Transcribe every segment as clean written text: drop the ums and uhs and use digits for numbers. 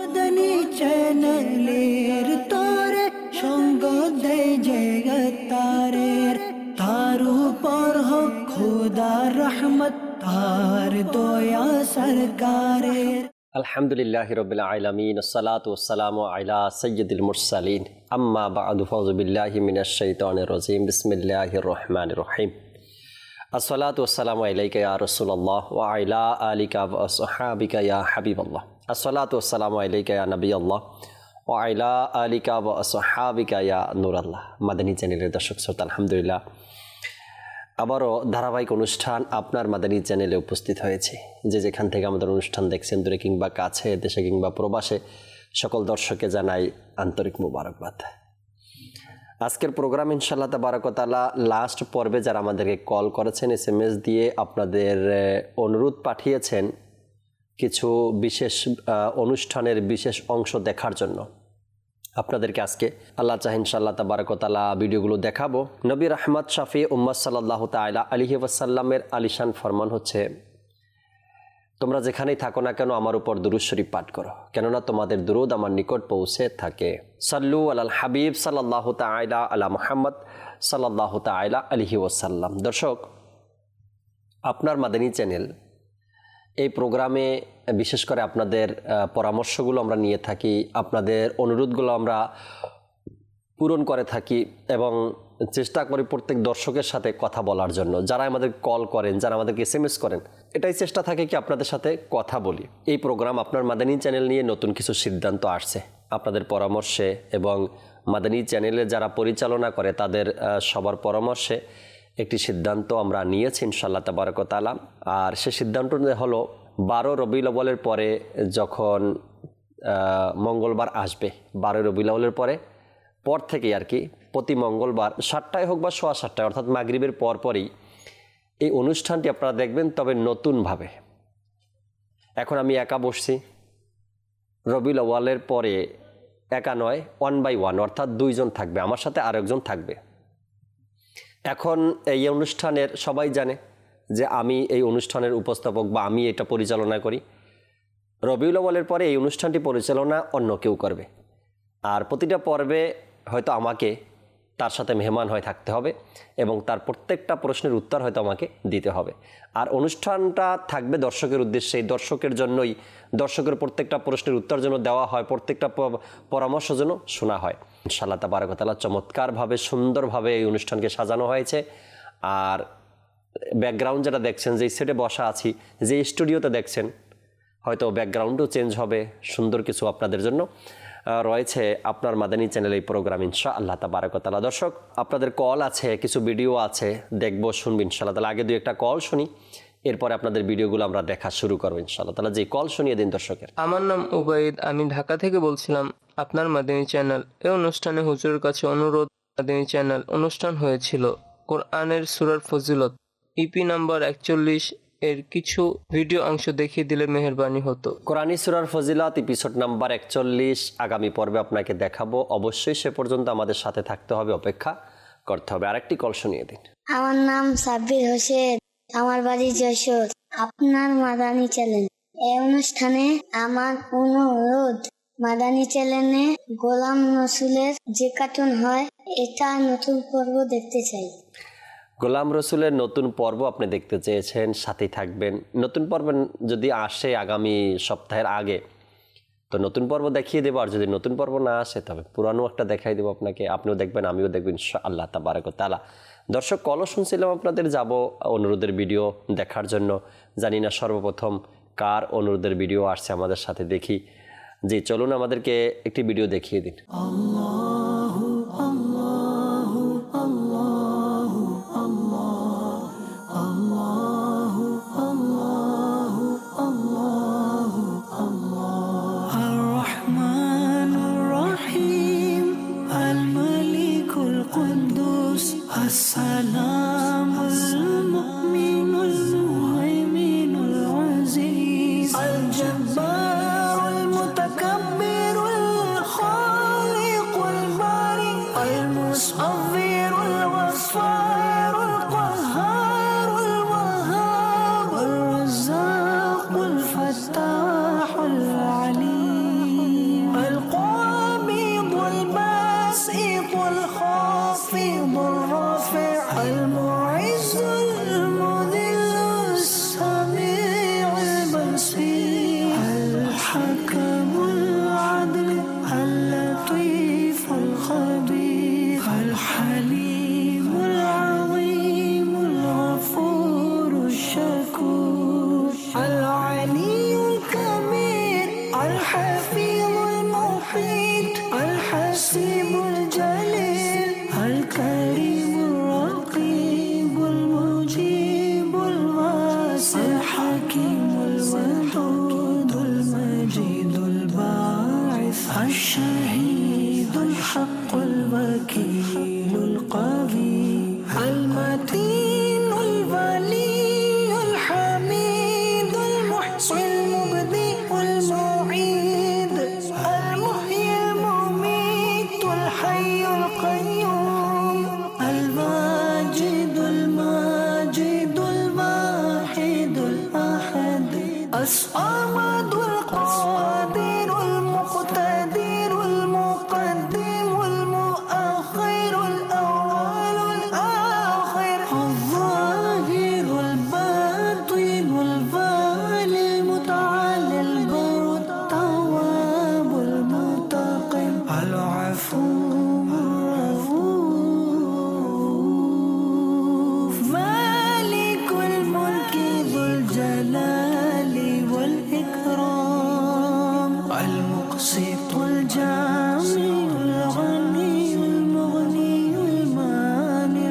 মাদানী চ্যানেলের তরে সঙ্গ দেয় জগতারের, তার উপর হোক খোদার রহমত, তার দয়া সরকারের। আলহামদুলিল্লাহি রাব্বিল আলামিন, আসসালাতু ওয়াসসালামু আলা সাইয়্যিদিল মুরসালিন, আম্মা বা'দু, ফাউযু বিল্লাহি মিনাশ শাইতানির রাজীম, বিসমিল্লাহির রহমানির রহিম। আসসালাতু ওয়াসসালামু আলাইকা ইয়া রাসূলুল্লাহ ওয়া আলা আলিকা ওয়া আসহাবিকা ইয়া হাবিবাল্লাহ। আসসালাতু ওয়াসসালামু আলাইকা ইয়া নবিয়াল্লাহ ওয়া আলা আলিকা ওয়া আসহাবিকা ইয়া নূরাল্লাহ। মাদানী চ্যানেলের দর্শক শ্রোতা, আলহামদুলিল্লাহ আবারও ধারাবাহিক অনুষ্ঠান আপনার মাদানী চ্যানেলে উপস্থিত হয়েছে। যে যেখান থেকে আমাদের অনুষ্ঠান দেখছেন, দূরে কিংবা কাছে, দেশে কিংবা প্রবাসে, সকল দর্শককে জানাই আন্তরিক মুবারকবাদ। আজকের প্রোগ্রাম ইনশাআল্লাহ তাবারাক ওয়া তাআলা লাস্ট পর্বে যারা আমাদেরকে কল করেছেন, SMS দিয়ে আপনাদের অনুরোধ পাঠিয়েছেন কিছু বিশেষ অনুষ্ঠানের বিশেষ অংশ দেখার জন্য, আপনাদেরকে আজকে আল্লাহ চাহে ইনশাআল্লাহ তাবারাক ওয়া তাআলা ভিডিওগুলো দেখাবো। নবী রাহমাত শাফি উম্মাত সাল্লাল্লাহু তাআলা আলাইহি ওয়াসাল্লামের আলিশান ফরমান হচ্ছে, তোমরা যেখানেই থাকো না কেন আমার উপর দুরূদ শরীফ পাঠ করো, কেননা তোমাদের দুরূদ আমার নিকট পৌঁছে থাকে। সাল্লু আলাল হাবিব সাল্লাল্লাহু তাআলা আলা মুহাম্মদ সাল্লাল্লাহু তাআলা আলাইহি ওয়াসাল্লাম। দর্শক, আপনার মাদানী চ্যানেল এই প্রোগ্রামে বিশেষ করে আপনাদের পরামর্শগুলো আমরা নিয়ে থাকি, আপনাদের অনুরোধগুলো আমরা পূরণ করে থাকি এবং চেষ্টা করি প্রত্যেক দর্শকের সাথে কথা বলার জন্য। যারা আমাদের কল করেন, যারা আমাদেরকে SMS করেন, এটাই চেষ্টা থাকে কি আপনাদের সাথে কথা বলি। এই প্রোগ্রাম আপনার মাদানী চ্যানেল নিয়ে নতুন কিছু সিদ্ধান্ত আসছে আপনাদের পরামর্শে, এবং মাদানী চ্যানেলে যারা পরিচালনা করে তাদের সবার পরামর্শে একটি সিদ্ধান্ত আমরা নিয়েছি ইনশাআল্লাহ তাবারাক ওয়া তাআলা। আর সে সিদ্ধান্ত হলো 12 রবিউল আউয়ালের পরে যখন মঙ্গলবার আসবে, 12 রবিউল আউয়ালের পর থেকেই আর কি প্রতি মঙ্গলবার 7টায় হোক বা 7:15 অর্থাৎ মাগরিবের পরপরই এই অনুষ্ঠানটি আপনারা দেখবেন, তবে নতুনভাবে। এখন আমি একা বসছি, রবিউল আউয়ালের পরে একা নয়, 1 by 1 অর্থাৎ 2 জন থাকবে, আমার সাথে আরেকজন থাকবে। এখন এই অনুষ্ঠানের সবাই জানে যে আমি এই অনুষ্ঠানের উপস্থাপক বা আমি এটা পরিচালনা করি। রবিউল আউয়ালের পরে এই অনুষ্ঠানটি পরিচালনা অন্য কেউ করবে, আর প্রতিটা পর্বে হয়তো আমাকে তার সাথে মেহমান হয়ে থাকতে হবে এবং তার প্রত্যেকটা প্রশ্নের উত্তর হয়তো আমাকে দিতে হবে। আর অনুষ্ঠানটা থাকবে দর্শকের উদ্দেশ্যে, এই দর্শকের জন্যই, দর্শকের প্রত্যেকটা প্রশ্নের উত্তর যেন দেওয়া হয়, প্রত্যেকটা পরামর্শ যেন শোনা হয়। ইনশাআল্লাহ তাবারাক ওয়া তাআলা চমৎকারভাবে সুন্দরভাবে এই অনুষ্ঠানকে সাজানো হয়েছে। আর ব্যাকগ্রাউন্ড যেটা দেখছেন, যেই সেটে বসা আছি, যে স্টুডিওতে দেখছেন, হয়তো ব্যাকগ্রাউন্ডও চেঞ্জ হবে, সুন্দর কিছু আপনাদের জন্য রয়েছে আপনার মাদানী চ্যানেল এই প্রোগ্রাম ইনশাআল্লাহ তাবারাক ওয়া তাআলা। দর্শক, আপনাদের কল আছে, কিছু ভিডিও আছে, দেখবো, শুনবো ইনশাআল্লাহ তাআলা। আগে 2-1টা কল শুনি, এরপরে আপনাদের ভিডিওগুলো আমরা দেখা শুরু করবো ইনশাআল্লাহ তাআলা। যে কল শুনিয়ে দিন দর্শকের। আমার নাম উবাইদ, আমি ঢাকা থেকে বলছিলাম। আপনার মাদানী চ্যানেল এই অনুষ্ঠানে হুজুরের কাছে অনুরোধ, মাদানী চ্যানেল অনুষ্ঠান হয়েছিল কোরআনের সূরার ফজিলত EP নাম্বার 41 এর কিছু ভিডিও অংশ দেখিয়ে দিলে মেহেরবানি হতো। কোরআনী সূরার ফজিলত এপিসোড নাম্বার 41 আগামী পর্বে আপনাকে দেখাবো। অবশ্যই সে পর্যন্ত আমাদের সাথে থাকতে হবে, অপেক্ষা করতে হবে। আরেকটি কল শুনিয়ে দিন। আমার নাম সাব্বির হোসেন, আমার বাড়ি যশোর। আপনার মাদানী চ্যানেল এই অনুষ্ঠানে আমার অনুরোধ, মাদানী চ্যানেলে গোলাম রসুলের যে কার্টুন হয় এটা নতুন পর্ব দেখতে চাই। গোলাম রসুলের নতুন পর্ব আপনি দেখতে চেয়েছেন, সাথেই থাকবেন। নতুন পর্ব যদি আসে আগামী সপ্তাহের আগে, তো নতুন পর্ব দেখিয়ে দেবো। আর যদি নতুন পর্ব না আসে, তবে পুরানো একটা দেখাই দেবো আপনাকে, আপনিও দেখবেন, আমিও দেখবেন ইনশাআল্লাহ তাবারাক ওয়া তাআলা। দর্শক, কলও শুনছিলাম আপনাদের, যাব অনুরোধের ভিডিও দেখার জন্য। জানি না সর্বপ্রথম কার অনুরোধের ভিডিও আসছে আমাদের সাথে, দেখি। জি, চলুন আমাদেরকে একটি ভিডিও দেখিয়ে দিন। السلام المؤمن المهيمن العزيز الجبار المتكبر الخالق الحفيظ المحيط الحسيب الجليل الكريم الرقيب المجيب الواسع الحكيم الودود المجيد الباعث الشهيد الحق الوكيل القوي المتين الولي الحميد المحصي المبدئ المعيد المحيي المميت الحي القيوم الواجد الماجد الواحد الأحد الصمد القادر المقتدر المقدم المؤخر الأول الآخر الظاهر الباطن الوالي المتعالي البر التواب المنتقم العفو الرؤوف مالك الملك ذو الجلال والإكرام المقسط الجامع الغني المغني المانع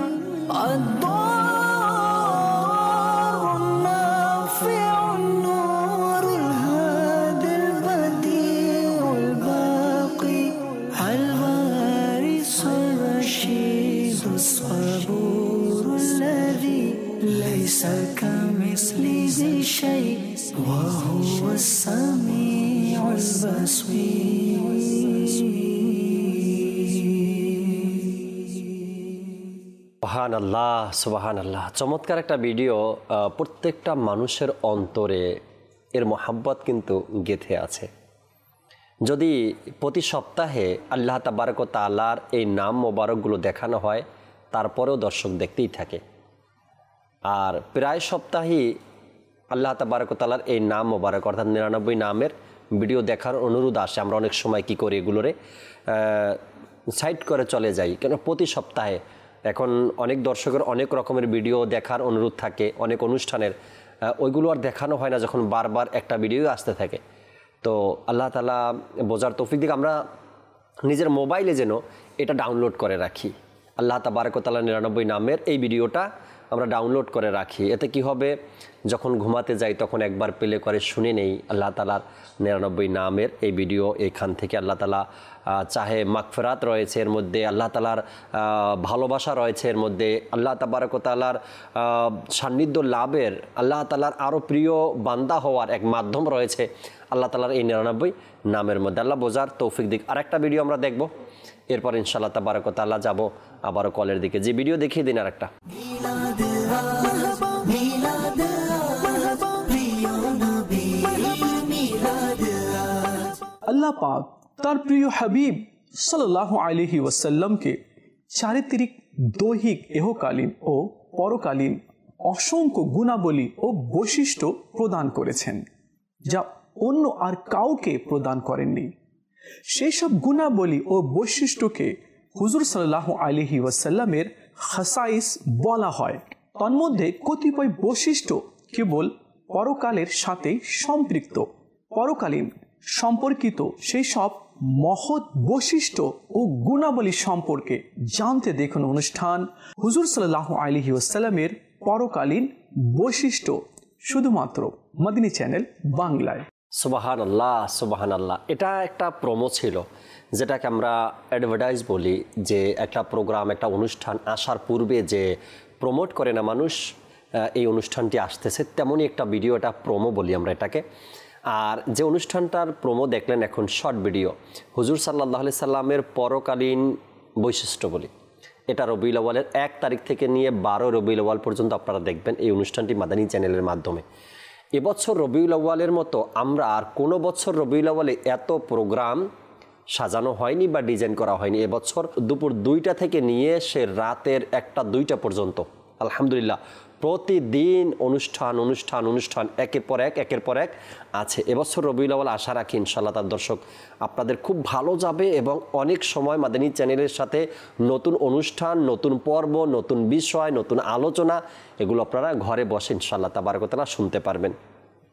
الضار النافع النور الهادي البديع الباقي الوارث الرشيد الصبور الذي ليس كمثله شيء وهو السميع البصير সুবহানাল্লাহ সুবহানাল্লাহ। চমৎকার একটা ভিডিও। প্রত্যেকটা মানুষের অন্তরে এর মোহাব্বত কিন্তু গেঁথে আছে। যদি প্রতি সপ্তাহে আল্লাহ তাবারক ওয়া তাআলার এই নাম মোবারকগুলো দেখানো হয়, তারপরেও দর্শক দেখতেই থাকে। আর প্রায় সপ্তাহেই আল্লাহ তাবারক ওয়া তাআলার এই নাম মোবারক অর্থাৎ 99 নামের ভিডিও দেখার অনুরোধ আসে। আমরা অনেক সময় কি করি, এগুলোরে সাইড করে চলে যাই, কেন প্রতি সপ্তাহে এখন অনেক দর্শকের অনেক রকমের ভিডিও দেখার অনুরোধ থাকে, অনেক অনুষ্ঠানের ওইগুলো আর দেখানো হয় না যখন বারবার একটা ভিডিও আসতে থাকে। তো আল্লাহ তাআলা বোঝার তৌফিক দিক আমরা নিজের মোবাইলে যেন এটা ডাউনলোড করে রাখি। আল্লাহ তাবারক ওয়া তাআলা 99 নামের এই ভিডিওটা আমরা ডাউনলোড করে রাখি। এতে কি হবে, যখন ঘুমাতে যাই তখন একবার প্লে করে শুনে নেই আল্লাহ তাআলার 99 নামের এই ভিডিও। এখান থেকে আল্লাহ তাআলা চাহে মাগফিরাত রয়েছে এর মধ্যে, আল্লাহ তাআলার ভালোবাসা রয়েছে এর মধ্যে, আল্লাহ তাবারক ওয়া তাআলার সান্নিধ্য লাভের, আল্লাহ তাআলার আরও প্রিয় বান্দা হওয়ার এক মাধ্যম রয়েছে আল্লাহ তাআলার এই 99 নামের মধ্যে। আল্লাহ বোঝার তৌফিক দিক। আরেকটা ভিডিও আমরা দেখব, এরপর ইনশাআল্লাহ তাবারক ওয়া তাআলা যাব আবারও কলের দিকে। যে ভিডিও দেখিয়ে দিন আরেকটা। আল্লাহ পাক তার প্রিয় হাবিব সাল্লাল্লাহু আলাইহি ওয়াসাল্লামকে চারিত্রিক, দৈহিক, ইহকালীন ও পরকালীন অসংখ্য গুণাবলী ও বৈশিষ্ট্য প্রদান করেছেন, যা অন্য আর কাউকে প্রদান করেননি। সেই সব গুণাবলী ও বৈশিষ্ট্যকে হুজুর সাল্লাল্লাহু আলাইহি ওয়াসাল্লামের খাসাইস বলা হয়। তন্মধ্যে কতিপয় বৈশিষ্ট্য কেবল পরকালের সাথে সম্পৃক্ত। পরকালীন সম্পর্কিত সেই সব মহৎ বৈশিষ্ট্য ও গুণাবলী সম্পর্কে জানতে দেখুন অনুষ্ঠান হুজুর সাল্লাল্লাহু আলাইহি ওয়াসাল্লামের পরকালীন বৈশিষ্ট্য, শুধুমাত্র মদিনী চ্যানেল বাংলায়। সুবহানাল্লাহ সুবহানাল্লাহ। এটা একটা প্রোমো ছিল, যেটাকে আমরা অ্যাডভার্টাইজ বলি, যে একটা প্রোগ্রাম, একটা অনুষ্ঠান আসার পূর্বে যে প্রমোট করে না মানুষ, এই অনুষ্ঠানটি আসতেছে, তেমনই একটা ভিডিও, এটা প্রোমো বলি আমরা এটাকে। আর যে অনুষ্ঠানটার প্রোমো দেখলেন এখন, শর্ট ভিডিও, হুজুর সাল্লাল্লাহু আলাইহি সাল্লামের পরকালীন বৈশিষ্ট্য বলি। এটা রবিউল আউয়ালের 1 তারিখ থেকে নিয়ে 12 রবিউল আউয়াল পর্যন্ত আপনারা দেখবেন এই অনুষ্ঠানটি মাদানী চ্যানেলের মাধ্যমে। এবছর রবিউল আউয়ালের মতো আমরা আর কোনো বছর রবিউল আউয়ালে এত প্রোগ্রাম সাজানো হয়নি বা ডিজাইন করা হয়নি। এবছর দুপুর 2টা থেকে নিয়ে সে রাতের 1টা 2টা পর্যন্ত আলহামদুলিল্লাহ প্রতিদিন অনুষ্ঠান অনুষ্ঠান অনুষ্ঠান একের পর এক আছে। এবছর রবিউল আউয়াল আশা রাখি ইনশাআল্লাহ তার দর্শক আপনাদের খুব ভালো যাবে, এবং অনেক সময় মাদানী চ্যানেলের সাথে নতুন অনুষ্ঠান, নতুন পর্ব, নতুন বিষয়, নতুন আলোচনা, এগুলো আপনারা ঘরে বসে ইনশাআল্লাহ তাবারক ওয়া তাআলা শুনতে পারবেন।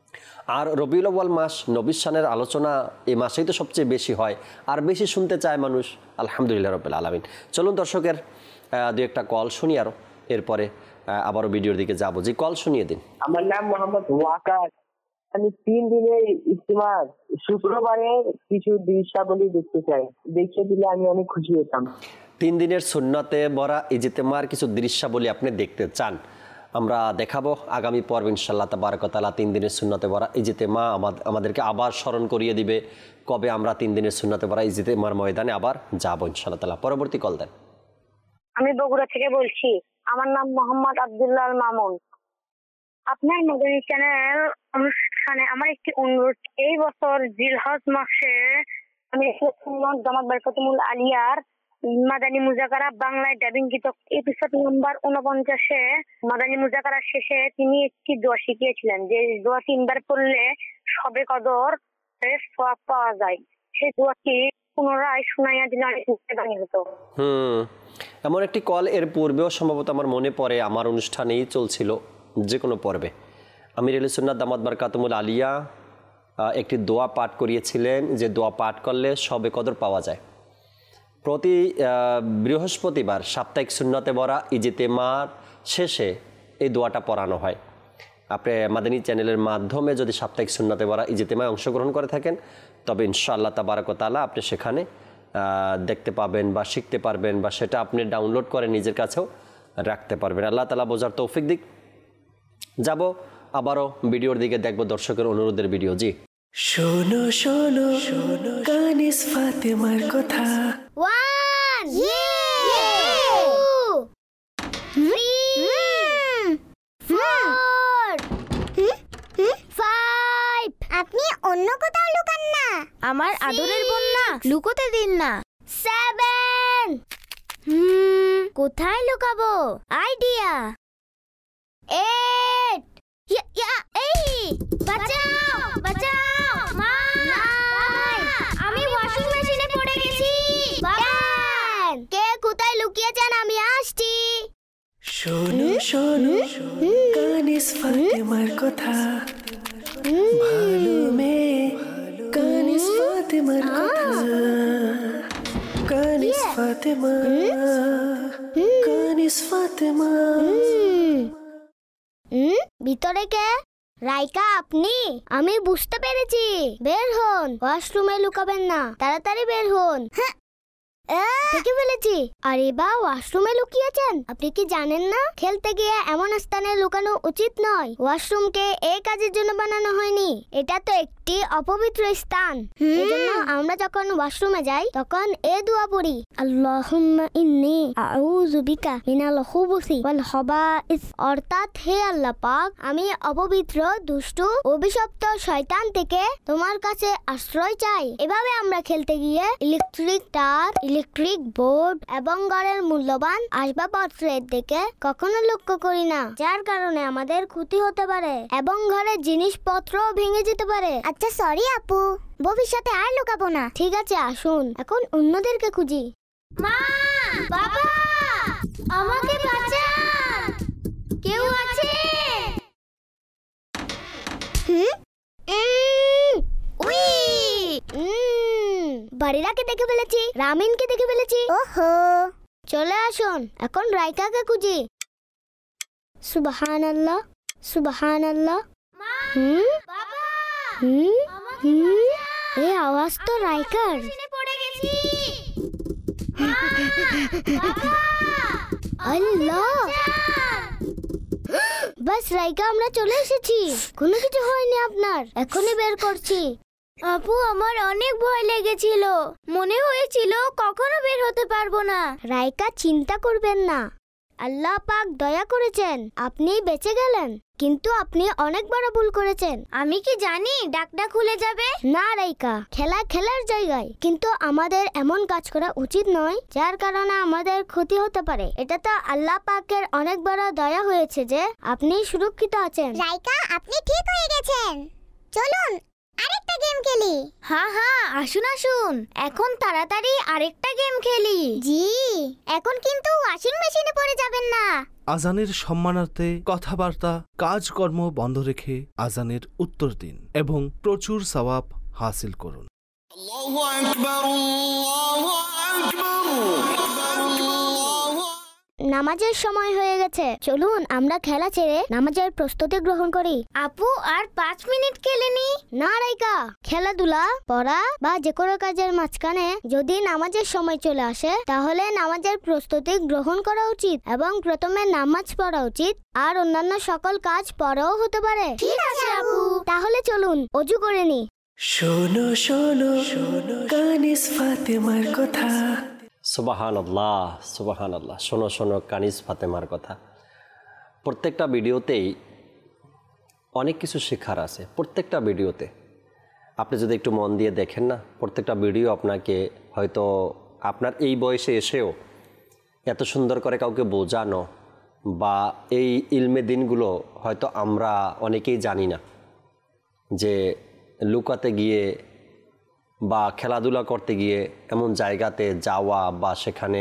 আর রবিউল আউয়াল মাস, নবীর শানের আলোচনা এই মাসেই তো সবচেয়ে বেশি হয়, আর বেশি শুনতে চায় মানুষ। আলহামদুলিল্লাহ রাব্বিল আলামিন। চলুন দর্শকের দু একটা কল শুনি, আরও এরপরে আবারও ভিডিওর দিকে যাবো। যে কল শুনিয়ে দিন। আমার নাম মোহাম্মদ ওয়াকার। আমি 3 দিনের ইজতিমার শুক্রবারে কিছু দৃশ্যাবলী দেখতে চাই, দেখিয়ে দিলে আমি অনেক খুশি হতাম। 3 দিনের সুন্নতে ভরা ইজতেমার কিছু দৃশ্যাবলী আপনি দেখতে চান, আমরা দেখাবো আগামী পর্ব ইনশাআল্লাহ তাবারক ওয়া তাআলা। 3 দিনের সুন্নতে ভরা ইজতেমা আমাদেরকে আবার স্মরণ করিয়ে দিবে কবে আমরা 3 দিনের সুন্নতে ভরা ইজতেমার ময়দানে আবার যাবো ইনশাআল্লাহ তাআলা। পরবর্তী কল দেন। আমি বগুড়া থেকে বলছি, আমার নাম মোহাম্মদ আব্দুল্লাহ মামুন। আপনার মাদানী চ্যানেল অনুষ্ঠানে আমার একটি অনুরোধ, এই বছর জিলহজ মাসে আমি জামাত বারকাতুল আলিয়ার মাদানী মুজাকারা বাংলায় ডাবিং গীত এপিসোড নাম্বার 49-এ মাদানী মুজাকারা শেষে তিনি একটি দোয়া শিখিয়েছিলেন, যে দোয়া 3 বার পড়লে সবে কদর সওয়াব পাওয়া যায়। সেই দোয়াটি পুনরায় শুনাইয়া দিলে অনেক উপকারী হতো। এমন একটি কল এর পূর্বেও সম্ভবত আমার মনে পড়ে, আমার অনুষ্ঠানেই চলছিল যে কোনো পর্বে। আমির আহলে সুন্নাত দামাত বারকাতুল আলিয়া একটি দোয়া পাঠ করিয়েছিলেন, যে দোয়া পাঠ করলে সবে কদর পাওয়া যায়। প্রতি বৃহস্পতিবার সাপ্তাহিক সুন্নতে ভরা ইজতেমার শেষে এই দোয়াটা পড়ানো হয়। আপনি মাদানী চ্যানেলের মাধ্যমে যদি সাপ্তাহিক সুন্নতে ভরা ইজতেমায় অংশগ্রহণ করে থাকেন, তবে ইনশাআল্লাহ তাবারক ওয়া তাআলা আপনি সেখানে দেখতে পাবেন বা শিখতে পারবেন, বা সেটা আপনি ডাউনলোড করে নিজের কাছেও রাখতে পারবেন। আল্লাহ তাআলা বোঝার তৌফিক দিক। যাব আবারও ভিডিওর দিকে, দেখবো দর্শকের অনুরোধের ভিডিও। জি শোনো শোনো শোনো কানিস ফাতেমার কথা। 1 2 3 4 5 আপনি অন্য কোথাও লুকান না, আমার আদরের বন্যা লুকোতে দিন না। 7 কোথায় লুকাবো? আইডিয়া। 8 বাঁচাও বাঁচাও মা, আমি ওয়াশিং মেশিনে পড়ে গেছি। কে কোথায় লুকিয়েছেন? আমি আসছি। শোনো শোনো কানিস ফাতেমার কথা। ভালো মেয়ে কানিস ফাতেমার কথা। কানিস ফাতেমা কানিস ফাতেমা। ভিতরে কে? রাইকা আপনি? আমি বুঝতে পেরেছি, বের হন। ওয়াশরুমে লুকাবেন না, তাড়াতাড়ি বের হন। দেখে ফেলেছি। আরে বা, ওয়াশরুমে লুকিয়েছেন? আপনি কি জানেন না খেলতে গিয়ে এমন স্থানে লুকানো উচিত নয়? ওয়াশরুমকে এই কাজের জন্য বানানো হয়নি, এটা তো একটি অপবিত্র স্থান। এজন্য আমরা যখন ওয়াশরুমে যাই তখন এই দোয়া পড়ি, আল্লাহুম্মা ইন্নী আউযু বিকা মিনাল খুবুসি ওয়াল খাবাইস। অর্থাৎ, হে আল্লাহ পাক, আমি অপবিত্র, দুষ্টু, অভিশপ্ত শয়তান থেকে তোমার কাছে আশ্রয় চাই। এভাবে আমরা খেলতে গিয়ে ইলেকট্রিক তার, ইলেকট্রিক বোর্ড এবং ঘরের মূল্যবান আসবাবপত্রের দিকে কখনো লক্ষ্য করি না, যার কারণে আমাদের ক্ষতি হতে পারে এবং ঘরের জিনিসপত্র ভেঙে যেতে পারে। আচ্ছা সরি আপু, ভবিষ্যতে আর লুকাবো না। ঠিক আছে, আসুন এখন অন্যদেরকে খুঁজি। মা, বাবা, আমাকে বাঁচান, কেউ আছে? বাড়িরাকে দেখে ফেলেছি, রামিনকে দেখে ফেলেছি। ওহো, চলে আসুন এখন রাইকাকে খুঁজি। সুবহানাল্লাহ সুবহানাল্লাহ। এই আওয়াজ তো রাইকার। আল্লাহ, বাস রাইকা, আমরা চলে এসেছি। কোনো কিছু হয়নি আপনার, এখনই বের করছি। আপু, আমার অনেক ভয় লেগেছিল, মনে হয়েছিল কখনো বের হতে পারবো না। রাইকা, চিন্তা করবেন না, আল্লাহ পাক দয়া করেছেন, আপনি বেঁচে গেলেন। কিন্তু আপনি অনেক বড় ভুল করেছেন। আমি কি জানি ডাকটা খুলে যাবে? না রাইকা, খেলা খেলার জায়গায়, কিন্তু আমাদের এমন কাজ করা উচিত নয় যার কারণে আমাদের ক্ষতি হতে পারে। এটা তো আল্লাহ পাকের অনেক বড় দয়া হয়েছে যে আপনি সুরক্ষিত আছেন। রাইকা, আপনি ঠিক হয়ে গেছেন, চলুন আরেকটা গেম খেলি। হ্যাঁ হ্যাঁ, আসুন আসুন, এখন তাড়াতাড়ি আরেকটা গেম খেলি। জি, এখন কিন্তু ওয়াশিং মেশিনে পড়ে যাবেন না। আজানের সম্মানার্থে কথাবার্তা কাজকর্ম বন্ধ রেখে আজানের উত্তর দিন এবং প্রচুর সওয়াব হাসিল করুন। আল্লাহু আকবার, আল্লাহু আকবার। নামাজের সময় হয়ে গেছে, চলুন আমরা খেলা ছেড়ে নামাজের প্রস্তুতি গ্রহণ করি। আপু, আর 5 মিনিট খেলে নি। না রাইকা, খেলাধুলা, পড়া বা যে কোনো কাজের মাঝখানে যদি নামাজের সময় চলে আসে তাহলে নামাজের প্রস্তুতি গ্রহণ করা উচিত এবং প্রথমে নামাজ পড়া উচিত, আর অন্যান্য সকল কাজ পরেও হতে পারে। ঠিক আছে আপু, তাহলে চলুন ওযু করে নি। শোনো শোনো কানিস ফাতেমার কথা। সুবহানাল্লাহ, সুবহানাল্লাহ। শোনো শোনো কানিস ফাতেমার কথা। প্রত্যেকটা ভিডিওতেই অনেক কিছু শেখার আছে। প্রত্যেকটা ভিডিওতে আপনি যদি একটু মন দিয়ে দেখেন না, প্রত্যেকটা ভিডিও আপনাকে হয়তো আপনার এই বয়সে এসেও এত সুন্দর করে কাউকে বোঝানো বা এই ইলমে দিনগুলো হয়তো আমরা অনেকেই জানি না, যে লুকাতে গিয়ে বা খেলাধুলা করতে গিয়ে এমন জায়গাতে যাওয়া বা সেখানে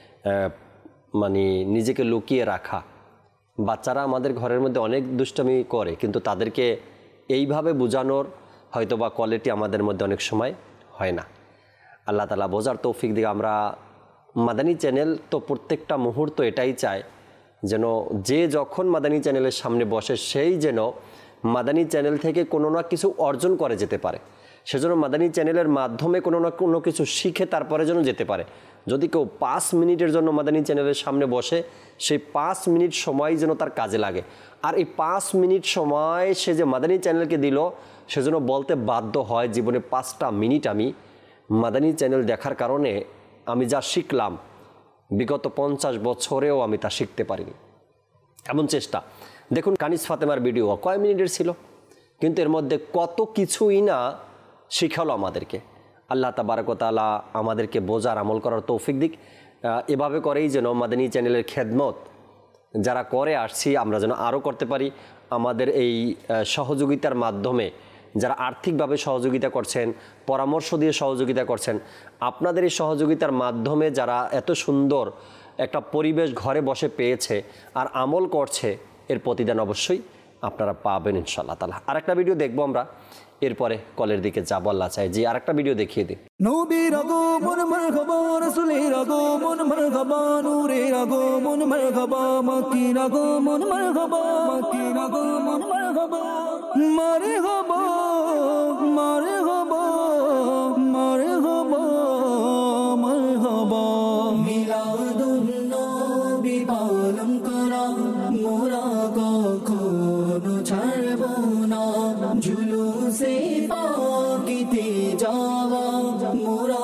মানে নিজেকে লুকিয়ে রাখা। বাচ্চারা আমাদের ঘরের মধ্যে অনেক দুষ্টামি করে, কিন্তু তাদেরকে এইভাবে বোঝানোর হয়তো বা কোয়ালিটি আমাদের মধ্যে অনেক সময় হয় না। আল্লাহ তাআলা বোঝার তৌফিক দিয়ে আমরা মাদানী চ্যানেল তো প্রত্যেকটা মুহূর্ত এটাই চায় যেন যে যখন মাদানী চ্যানেলের সামনে বসে সেই যেন মাদানী চ্যানেল থেকে কোনো না কিছু অর্জন করে যেতে পারে। সেজন্য মাদানী চ্যানেলের মাধ্যমে কোনো না কোনো কিছু শিখে তারপরে যেন যেতে পারে। যদি কেউ 5 মিনিটের জন্য মাদানী চ্যানেলের সামনে বসে, সেই 5 মিনিট সময় যেন তার কাজে লাগে। আর এই 5 মিনিট সময় সে যে মাদানী চ্যানেলকে দিল, সেজন্য বলতে বাধ্য হয় জীবনে 5টা মিনিট আমি মাদানী চ্যানেল দেখার কারণে আমি যা শিখলাম বিগত 50 বছরেও আমি তা শিখতে পারিনি। এমন চেষ্টা। দেখুন কানিস ফাতেমার ভিডিও কয় মিনিটের ছিল, কিন্তু এর মধ্যে কত কিছুই না শিখালো আমাদেরকে। আল্লাহ তাবারক ওয়া তাআলা আমাদেরকে বোঝার আমল করার তৌফিক দিক। এভাবে করেই যেন মাদানী চ্যানেলের খেদমত যারা করে আসছি আমরা যেন আরও করতে পারি। আমাদের এই সহযোগিতার মাধ্যমে যারা আর্থিকভাবে সহযোগিতা করছেন, পরামর্শ দিয়ে সহযোগিতা করছেন, আপনাদের এই সহযোগিতার মাধ্যমে যারা এত সুন্দর একটা পরিবেশ ঘরে বসে পেয়েছে আর আমল করছে, এর প্রতিদান অবশ্যই আপনারা পাবেন ইনশাআল্লাহ তাআলা। আরেকটা ভিডিও দেখবো আমরা, এরপরে কলের দিকে যাবো। আল্লাহ চাই জি আরেকটা ভিডিও দেখিয়ে দিই। নবীর আগমন মারহাবা, রাসূলের আগমন মারহাবা, নূরের আগমন মারহাবা, মক্কির আগমন মারহাবা, মক্কির আগমন মারহাবা, মারহাবা মারহাবা মারহাবা মারহাবা। মিলাদুন নবী পালন করা মোরা কখনো ছাড়ব না, জুলুসে পাকিতে যাওয়া মোরা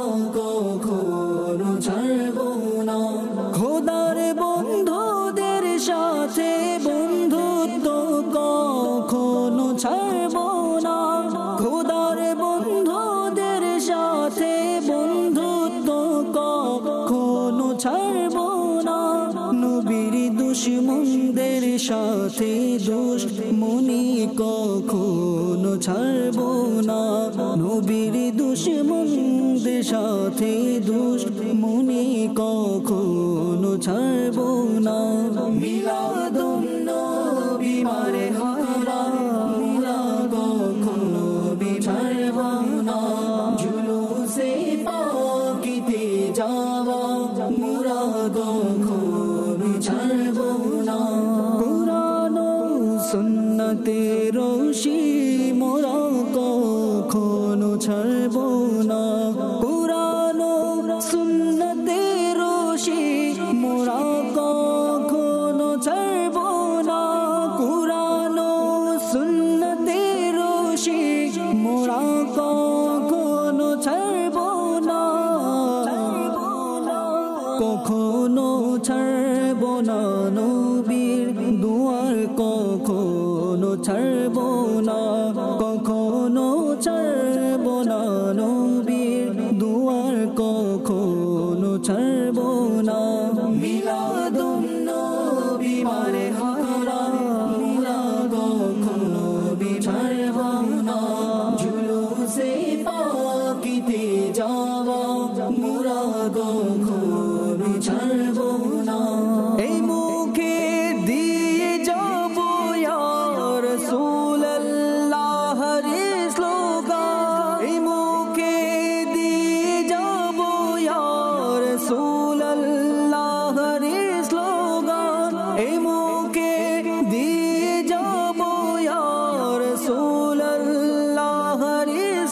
কখনো ছাড়ব না। খোদার বন্ধুদের সাথে বন্ধুত্ব কখনো ছাড়ব না, খোদার বন্ধুদের সাথে বন্ধুত্ব কখনো ছাড়ব না। নবীর দুশমনদের সাথে দুশমনি কখনো ছাড়ব না, নবীর দুশমনদের সাথে দুশমনি কখনো ছাড়ব না। মিলাদুন নবী মারহাবা, মোরা কখনো ছাড়ব না, জুলুসে পাকিতে যাওয়া মোরা কখনো ছাড়ব না। কুরআন ও সুন্নতের রশি মোরা কখনো ছাড়ব না, কুরআন ও সুন্নতের রশি মোরা কখনো ছাড়ব না, কুরআন ও সুন্নতের রশি মোরা কখনো ছাড়ব না, কখনো ছাড়ব না। নবীর দুয়ার কখনো ছাড়ব না, কখনো ছাড়ব না। নবীর দুয়ার কখনো ছাড়ব না। মিলাদুন নবী মারহাবা, মোরা কখনো ছাড়ব না, জুলুস যাওয়া মোরা কখনো ছাড়ব না এই মুখে দিয়ে যাব ইয়া রাসূলুল্লাহর স্লোগান এই মুখে দিয়ে যাব ইয়া রাসূলুল্লাহর স্লোগান এই মুখে দিয়ে যাব ইয়া রাসূলুল্লাহর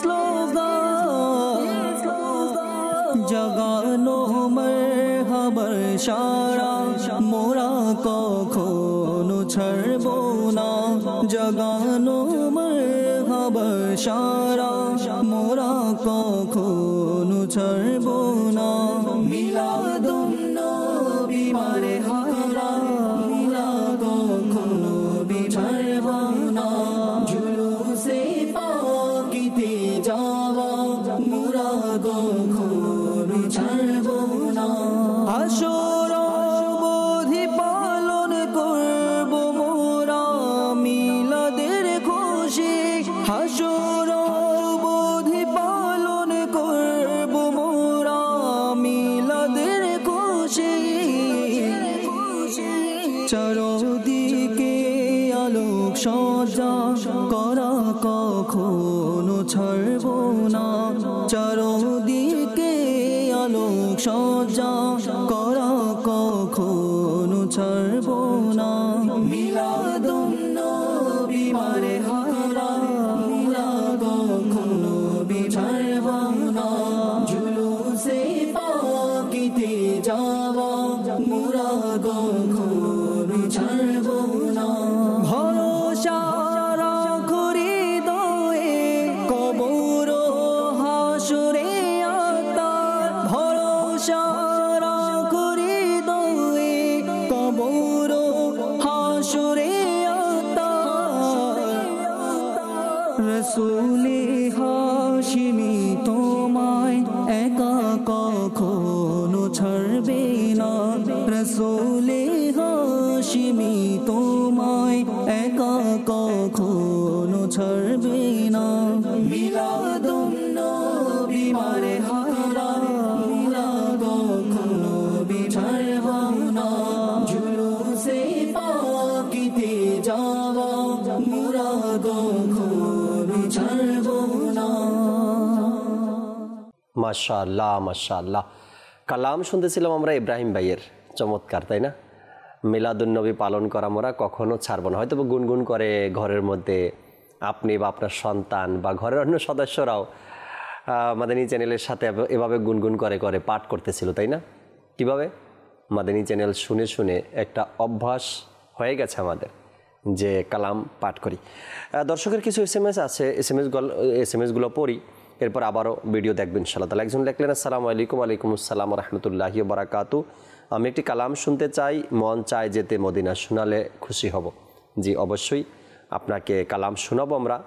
স্লোগান জাগানো মারহাবা সারা মোরা কখনো ছাড়ব না জাগানো মারহাবা সারা মোরা কখনো ছাড়ব না মিলাদুন নবী মারহাবা মোরা কখনো ছাড়ব না জুলুসে পাকিতে যাওয়া মোরা কখনো ছাড়ব না আসর অবধি পালন করব মোরা মিলাদের খুশি হাসর অবধি পালন করব মোরা মিলাদের খুশি চারদিকে আলোক সজ্জা করা কখনো ছাড়ব না চারদিকে আলোক সজ্জা করা কখনো ছাড়ব না মিলাদুন নবী মারহাবা মোরা কখনো ছাড়ব না জুলুসে পাকিতে যাওয়া মোরা কখনো ছাড়ব না ভরসা রাখো হৃদয়ে কবর হাসরে আতার ভরসা রাখো হৃদয়ে কবর হাসরে আতার রসূলে হাশিমি তোমায় একা কখনো ছাড়বে না রসূলে হাশিমি তোমায় একা কখনো ছাড়বে না মিলাদুন নবী মারহাবা মোরা কখনো ছাড়ব না জুলুসে পাকিতে যাওয়া মোরা কখনো ছাড়ব না মাশাআল্লাহ মাশাআল্লাহ কালাম শুনতেছিলাম আমরা ইব্রাহিম ভাইয়ের চমৎকার তাই না মিলাদুন্নবী পালন করা মোরা কখনো ছাড়ব না হয়তো গুনগুন করে ঘরের মধ্যে আপনি বা আপনার সন্তান বা ঘরের অন্য সদস্যরাও মাদানী চ্যানেলের সাথে এভাবে গুনগুন করে করে পাঠ করতেছিল তাই না কিভাবে মাদানী চ্যানেল শুনে শুনে একটা অভ্যাস হয়ে গেছে আমাদের যে কালাম পাঠ করি দর্শকের কিছু এসএমএস আছে এসএমএসগুলো পড়ি এরপর আবারও ভিডিও দেখবেন ইনশাআল্লাহ তাআলা একজন লিখলেন আসসালামু আলাইকুম ওয়ালাইকুম আসসালাম ওয়া রাহমাতুল্লাহি ওয়া বারাকাতু আমি একটি কালাম শুনতে চাই মন চায় যেতে মদিনা শোনালে খুশি হব জি অবশ্যই আপনাকে কালাম শোনাবো আমরা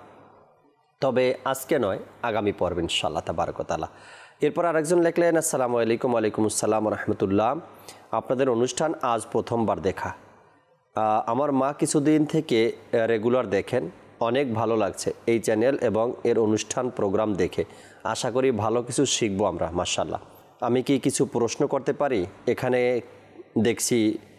তবে আজকে নয় আগামী পর্বে ইনশাআল্লাহ তাবারক ওয়া তাআলা এরপর আরেকজন লিখলেন আসসালামু আলাইকুম ওয়ালাইকুম আসসালাম ওয়া রাহমাতুল্লাহ আপনাদের অনুষ্ঠান আজ প্রথমবার দেখা আমার মা কিছুদিন থেকে রেগুলার দেখেন অনেক ভালো লাগছে এই চ্যানেল এবং এর অনুষ্ঠান প্রোগ্রাম দেখে আশা করি ভালো কিছু শিখবো আমরা মাশাআল্লাহ আমি কি কিছু প্রশ্ন করতে পারি এখানে দেখছি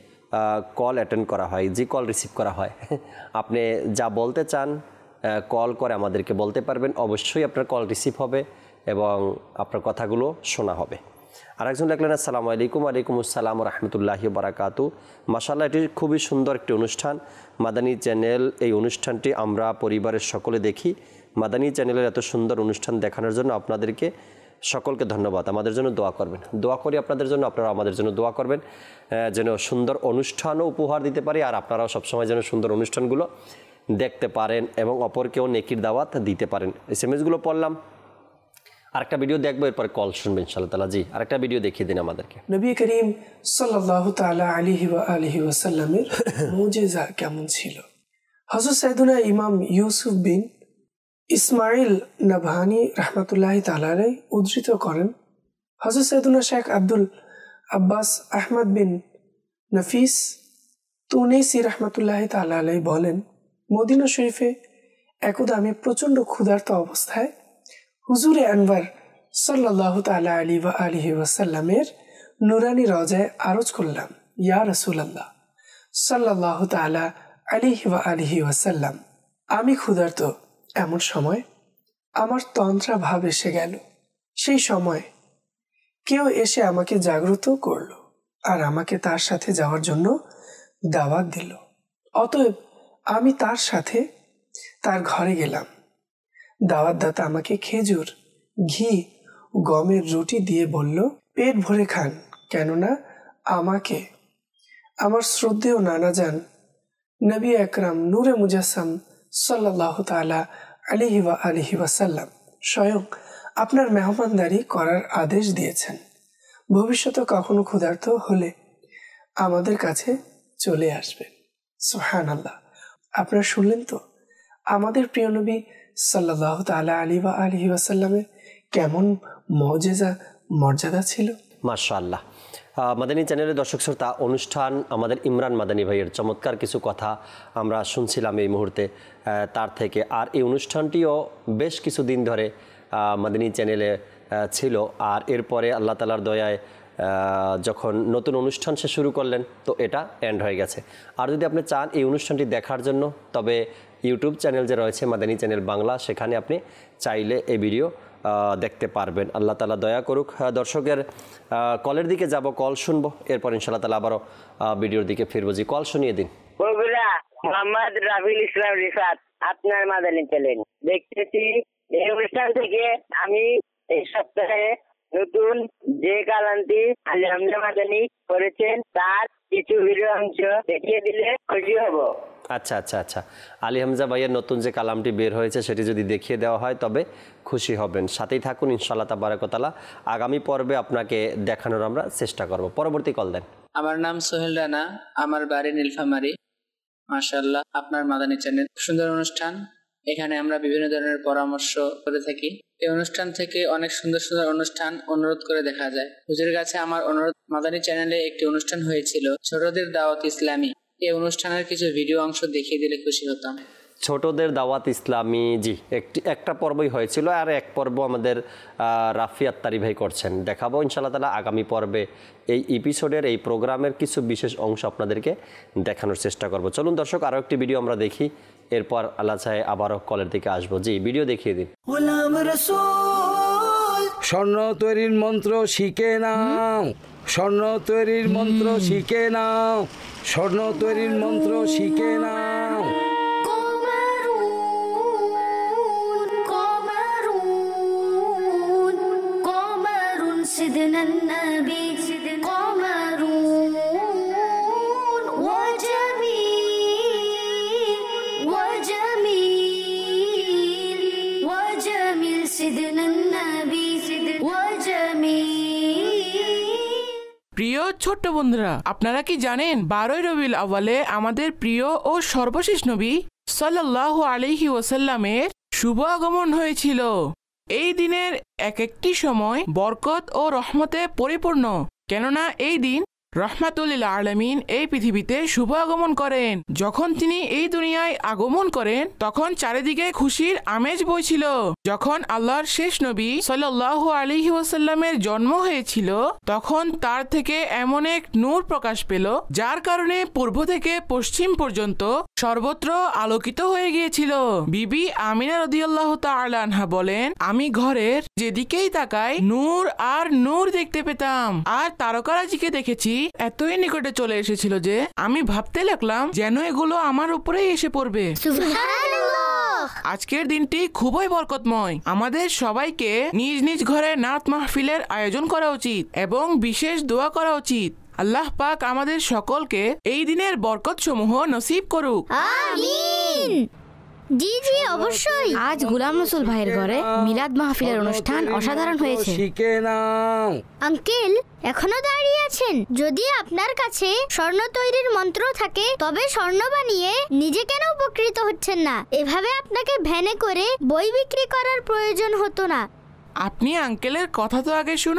কল অ্যাটেন্ড করা হয় জি কল রিসিভ করা হয় আপনি যা বলতে চান কল করে আমাদেরকে বলতে পারবেন অবশ্যই আপনার কল রিসিভ হবে এবং আপনার কথাগুলো শোনা হবে আরেকজন লিখলেন আসসালামু আলাইকুম ওয়ালাইকুম আসসালাম ওয়া রাহমাতুল্লাহি ওয়া বারাকাতু মাশাআল্লাহ এটি খুবই সুন্দর একটি অনুষ্ঠান মাদানী চ্যানেল এই অনুষ্ঠানটি আমরা পরিবারের সকলে দেখি মাদানী চ্যানেলের এত সুন্দর অনুষ্ঠান দেখানোর জন্য আপনাদেরকে সকলকে ধন্যবাদ আমাদের জন্য দোয়া করবেন দোয়া করি আপনাদের জন্য আপনারা আমাদের জন্য দোয়া করবেন যেন সুন্দর অনুষ্ঠানও উপহার দিতে পারি আর আপনারাও সবসময় যেন সুন্দর অনুষ্ঠানগুলো দেখতে পারেন এবং অপরকেও নেকির দাওয়াত দিতে পারেন এসএমএসগুলো পড়লাম আরেকটা ভিডিও দেখবো এরপর কল শুনবেন ইনশাআল্লাহ তাআলা জি আরেকটা ভিডিও দেখিয়ে দিন আমাদেরকে নবী করিম সাল্লাল্লাহু তাআলা আলাইহি ওয়া আলিহি ওয়াসাল্লামের মুজিজা কেমন ছিল হযরত সাইয়েদুনা ইমাম ইউসুফ বিন ইসমাইল নাবহানী রাহমাতুল্লাহি তাআলা আলাইহি উদ্ধৃত করেন হযরত সাইয়েদুনা শেখ আব্দুল আব্বাস আহমদ বিন নফিস তুনিসি রাহমাতুল্লাহি তাআলা আলাইহি বলেন মদিনা শরীফে একদা আমি প্রচন্ড ক্ষুধার্ত অবস্থায় হুজুরে আনওয়ার সাল্লাল্লাহু তাআলা আলাইহি ওয়াসাল্লামের নুরানি রওজায় আরজ করলাম, ইয়া রাসূলুল্লাহ সাল্লাল্লাহু তাআলা আলাইহি ওয়াসাল্লাম, আমি ক্ষুধার্ত। এমন সময় আমার তন্দ্রা ভাব এসে গেল। সেই সময় কেউ এসে আমাকে জাগ্রত করলো আর আমাকে তার সাথে যাওয়ার জন্য দাওয়াত দিল। অতএব আমি তার সাথে তার ঘরে গেলাম। দাওয়াতদাতা আমাকে খেজুর, ঘি, গমের রুটি দিয়ে বলল, পেট ভরে খান, কেননা আমাকে আমার শ্রদ্ধেয় নানাজান নবী আকরাম নূরে মুজাসসাম সাল্লাল্লাহু তাআলা আলাইহি ওয়াসাল্লাম স্বয়ং আপনার মেহমানদারি করার আদেশ দিয়েছেন। ভবিষ্যতে কখনো ক্ষুধার্ত হলে আমাদের কাছে চলে আসবেন। সুবহানাল্লাহ। আপনারা শুনলেন তো আমাদের প্রিয় নবী সাল্লাল্লাহু তাআলা আলাইহি ওয়াসাল্লামের কেমন মুজিজা মর্যাদা ছিল। মাশাআল্লাহ। মাদানী চ্যানেলের দর্শক শ্রোতা, অনুষ্ঠান আমাদের ইমরান মাদানী ভাইয়ের চমৎকার কিছু কথা আমরা শুনছিলাম এই মুহূর্তে তার থেকে। আর এই অনুষ্ঠানটিও বেশ কিছুদিন ধরে মাদানী চ্যানেলে ছিল। আর এরপরে আল্লাহ তাআলার দয়ায় যখন নতুন অনুষ্ঠান সে শুরু করলেন, তো এটা এন্ড হয়ে গেছে। আর যদি আপনি চান এই অনুষ্ঠানটি দেখার জন্য, তবে ইউটিউব চ্যানেল যে রয়েছে মাদানী চ্যানেল বাংলা, সেখানে আপনি চাইলে এই ভিডিও দেখতে পারবেন। আল্লাহ তাআলা দয়া করুক। দর্শকের কলের দিকে যাব, কল শুনবো, এরপর ইনশাআল্লাহ তাআলা আবারও ভিডিওর দিকে ফিরবো। জি, কল শুনিয়ে দিন। মোহাম্মদ রাবিউল ইসলাম রিফাত, আপনার মাদানী চ্যানেল দেখতেছি। এই অনুষ্ঠান থেকে আমি এই সপ্তাহে নতুন যে কালামটি আলী হামজা মাদানী করেছেন তার কিছু ভিডিও অংশ দেখিয়ে দিলে খুশি হব। আচ্ছা আচ্ছা আচ্ছা, আলী হামজা ভাইয়ের নতুন যে কালামটি বের হয়েছে সেটি যদি দেখিয়ে দেওয়া হয় তবে খুশি হবেন। সাথেই থাকুন, ইনশাআল্লাহ তাবারাক ওয়া তাআলা আগামী পর্বে আপনাকে দেখানোর আমরা চেষ্টা করব। পরবর্তী কল দেন। আমার নাম সোহেল রানা, আমার বাড়ি নীলফামারী। মাশাআল্লাহ, আপনার মাদানী চ্যানেল সুন্দর অনুষ্ঠান। এখানে আমরা বিভিন্ন ধরনের পরামর্শ করে থাকি। এই অনুষ্ঠান থেকে অনেক সুন্দর সুন্দর অনুষ্ঠান অনুরোধ করে দেখা যায়। হুজুরের কাছে আমার অনুরোধ, মাদানী চ্যানেলে একটি অনুষ্ঠান হয়েছিল ছোটদের দাওয়াত ইসলামী, এই অনুষ্ঠানের কিছু ভিডিও অংশ দেখিয়ে দিলে খুশি হতাম। ছোটদের দাওয়াত ইসলামী, জি, একটা পর্বই হয়েছিল, আর এক পর্ব আমাদের রাফি আত্তারি ভাই করছেন। দেখাবো ইনশাআল্লাহ তাআলা আগামী পর্বে এই এপিসোডের এই প্রোগ্রামের কিছু বিশেষ অংশ আপনাদেরকে দেখানোর চেষ্টা করব। চলুন দর্শক, আরও একটি ভিডিও আমরা দেখি, এরপর আল্লাহ চাহে আবারও কলের দিকে আসবো। জি, ভিডিও দেখিয়ে দিন। স্বর্ণ তৈরির মন্ত্র শিখে নাও, স্বর্ণ তৈরির মন্ত্র শিখে নাও, স্বর্ণ তৈরির মন্ত্র শিখে নাও। سيدنا النبي قمرون وجميل سيدنا النبي وجميل। প্রিয় ছোট্ট বন্ধুরা, আপনারা কি জানেন 12 রবিউল আউয়ালে আমাদের প্রিয় ও সর্বশেষ নবী সাল্লাল্লাহু আলাইহি ওয়াসাল্লামের শুভ আগমন হয়েছিল। এই দিনের এক একটি সময় বরকত ও রহমতে পরিপূর্ণ, কেননা এই দিন রহমাতুল আলামিন এই পৃথিবীতে শুভ আগমন করেন। যখন তিনি এই দুনিয়ায় আগমন করেন তখন চারিদিকে খুশির আমেজ বইছিল। যখন আল্লাহর শেষ নবী সাল্লাল্লাহু আলাইহি ওয়াসাল্লামের জন্ম হয়েছিল তখন তার থেকে এমন এক নূর প্রকাশ পেল যার কারণে পূর্ব থেকে পশ্চিম পর্যন্ত সর্বত্র আলোকিত হয়ে গিয়েছিল। বিবি আমিনা রাদিয়াল্লাহু তাআলা আনহা বলেন, আমি ঘরের যেদিকেই তাকাই নূর আর নূর দেখতে পেতাম, আর তারকারাজিকে দেখেছি এতই নিকটে চলে এসেছিল যে আমি ভাবতে লাগলাম যেন এগুলো আমার উপরেই এসে পড়বে। আজকের দিনটি খুবই বরকতময়। আমাদের সবাইকে নিজ নিজ ঘরে নাত মাহফিলের আয়োজন করা উচিত এবং বিশেষ দোয়া করা উচিত। আল্লাহ পাক আমাদের সকলকে এই দিনের বরকত সমূহ নসিব করুক, আমিন। জি জি অবশ্যই। আজ গোলাম রসুল ভাইয়ের ঘরে মিলাদ মাহফিলের অনুষ্ঠান অসাধারণ হয়েছে। আঙ্কেল এখনো দাঁড়িয়ে আছেন? যদি আপনার কাছে স্বর্ণ তৈরির মন্ত্র থাকে তবে স্বর্ণ বানিয়ে নিজে কেন উপকৃত হচ্ছেন না? এভাবে আপনাকে ভ্যানে করে বই বিক্রি করার প্রয়োজন হতো না। আপনি আঙ্কেলের কথা তো আগে শুনুন।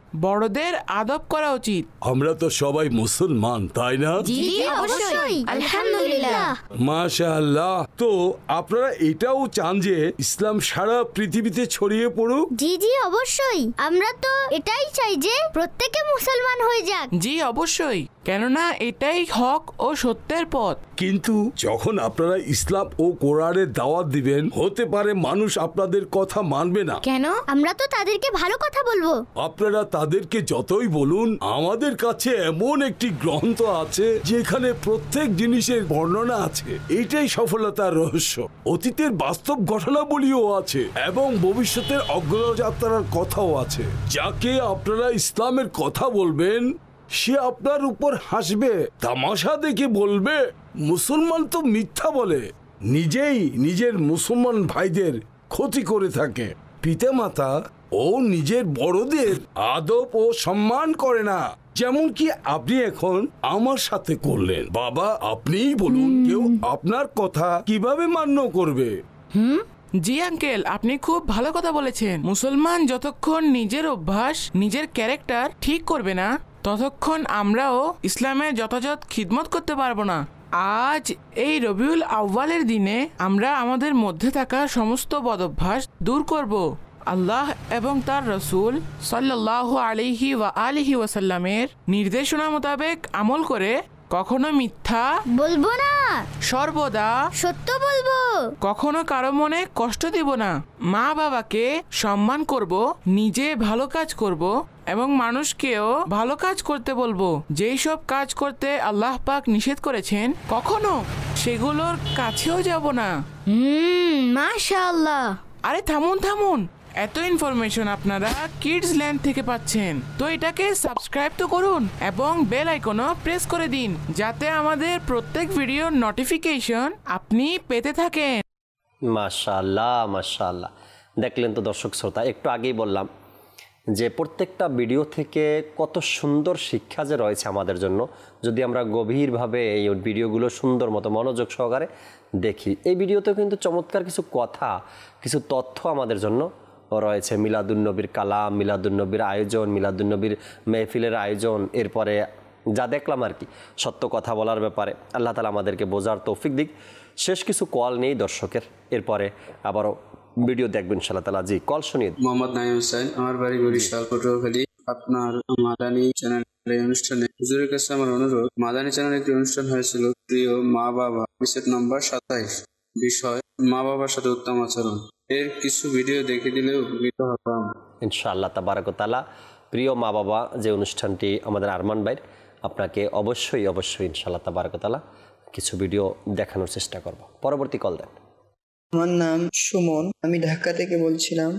বড়দের আদব করা উচিত। আমরা তো সবাই মুসলমান, তাই না? জি অবশ্যই, আলহামদুলিল্লাহ। মাশাআল্লাহ। তো আপনারা এটাও চান যে ইসলাম সারা পৃথিবীতে ছড়িয়ে পড়ুক? জি জি অবশ্যই, আমরা তো এটাই চাই যে প্রত্যেকে মুসলমান হয়ে যাক। জি অবশ্যই, কেননা এটাই হক ও সত্যের পথ। কিন্তু যখন আপনারা ইসলাম ও কোরআনের দাওয়াত দিবেন, হতে পারে মানুষ আপনাদের কথা মানবে না। কেন? আমরা তো তাদেরকে ভালো কথা বলবো। আপনারা তাদেরকে যতই বলুন, আমাদের কাছে এমন একটি গ্রন্থ আছে যেখানে প্রত্যেক জিনিসের বর্ণনা আছে। এটাই সফলতার রহস্য। অতীতের বাস্তব ঘটনাবলীও আছে এবং ভবিষ্যতের অগ্রযাত্রার কথাও আছে। যাকে আপনারা ইসলামের কথা বলবেন, সে আপনার উপর হাসবে, তামাশা দেখে বলবে মুসলমান তো মিথ্যা বলে, নিজেই নিজের মুসলমান ভাইদের ক্ষতি করে থাকে। পিতামাতা ও নিজের বড়দের আদব ও সম্মান করে না, যেমন কি আপনি এখন আমার সাথে করলেন। বাবা, আপনিই বলুন, কেউ আপনার কথা কিভাবে মান্য করবে? জি আঙ্কেল, আপনি খুব ভালো কথা বলেছেন। মুসলমান যতক্ষণ নিজের অভ্যাস, নিজের ক্যারেক্টার ঠিক করবে না, ততক্ষণ আমরাও ইসলামের যথাযথ খিদমত করতে পারবো না। আজ এই রবিউল আউয়ালের দিনে আমরা আমাদের মধ্যে থাকা সমস্ত বদভ্যাস দূর করব। আল্লাহ এবং তার রসুল সাল্লাল্লাহু আলাইহি ওয়া আলিহি ওয়াসাল্লামের নির্দেশনা মোতাবেক আমল করে কখনো মিথ্যা বলবো না, সর্বদা সত্য বলবো, কখনো কারো মনে কষ্ট দিব না, মা বাবাকে সম্মান করব, নিজে ভালো কাজ করব এবং মানুষকেও ভালো কাজ করতে বলবো। যেই সব কাজ করতে আল্লাহ পাক নিষেধ করেছেন, কখনো সেগুলোর কাছেও যাব না। মাশাআল্লাহ। আরে থামুন থামুন, এত ইনফরমেশন আপনারা কিডস ল্যান্ড থেকে পাচ্ছেন, তো এটাকে সাবস্ক্রাইব তো করুন এবং বেল আইকনও প্রেস করে দিন, যাতে আমাদের প্রত্যেক ভিডিওর নোটিফিকেশন আপনি পেতে থাকেন। মাশাআল্লাহ মাশাআল্লাহ। দেখলেন তো দর্শক শ্রোতা, একটু আগেই বললাম যে প্রত্যেকটা ভিডিও থেকে কত সুন্দর শিক্ষা যে রয়েছে আমাদের জন্য, যদি আমরা গভীরভাবে এই ভিডিওগুলো সুন্দর মতো মনোযোগ সহকারে দেখি। এই ভিডিওতেও কিন্তু চমৎকার কিছু কথা, কিছু তথ্য আমাদের জন্য রয়েছে। মিলাদুন্নবীর কালাম, মিলাদুন্নবীর আয়োজন, মিলাদুন্নবীর মেহফিলের আয়োজন, এরপরে যা দেখলাম আর কি সত্য কথা বলার ব্যাপারে। আল্লাহ তাআলা আমাদেরকে বোঝার তৌফিক দিক। শেষ কিছু কল নেই দর্শকের, এরপরে আবারও ভিডিও দেখবেন ইনশাআল্লাহ তাআলা। জি, কল শুনিয়ে। মোহাম্মদ নাইম হোসেন, আমার বাড়ি বরিশাল পটুয়াখালী। আপনার মাদানী চ্যানেলের অনুষ্ঠানে হুজুরের কাছে আমার অনুরোধ, মাদানী চ্যানেলে একটি অনুষ্ঠান হয়েছিল, প্রিয় মা বাবা, এপিসোড নম্বর 27, বিষয় মা বাবার সাথে উত্তম আচরণ। এর কিছু ভিডিও দেখে দিলে উপকৃত হতাম ইনশাআল্লাহ তাবারাক ওয়া তাআলা। প্রিয় মা বাবা যে অনুষ্ঠানটি আমাদের আরমান ভাইয়ের, আপনাকে অবশ্যই অবশ্যই ইনশাআল্লাহ তাবারাক ওয়া তাআলা কিছু ভিডিও দেখানোর চেষ্টা করব। পরবর্তী কল দেন। আমার নাম সুমন, আমি ঢাকা থেকে বলছিলাম।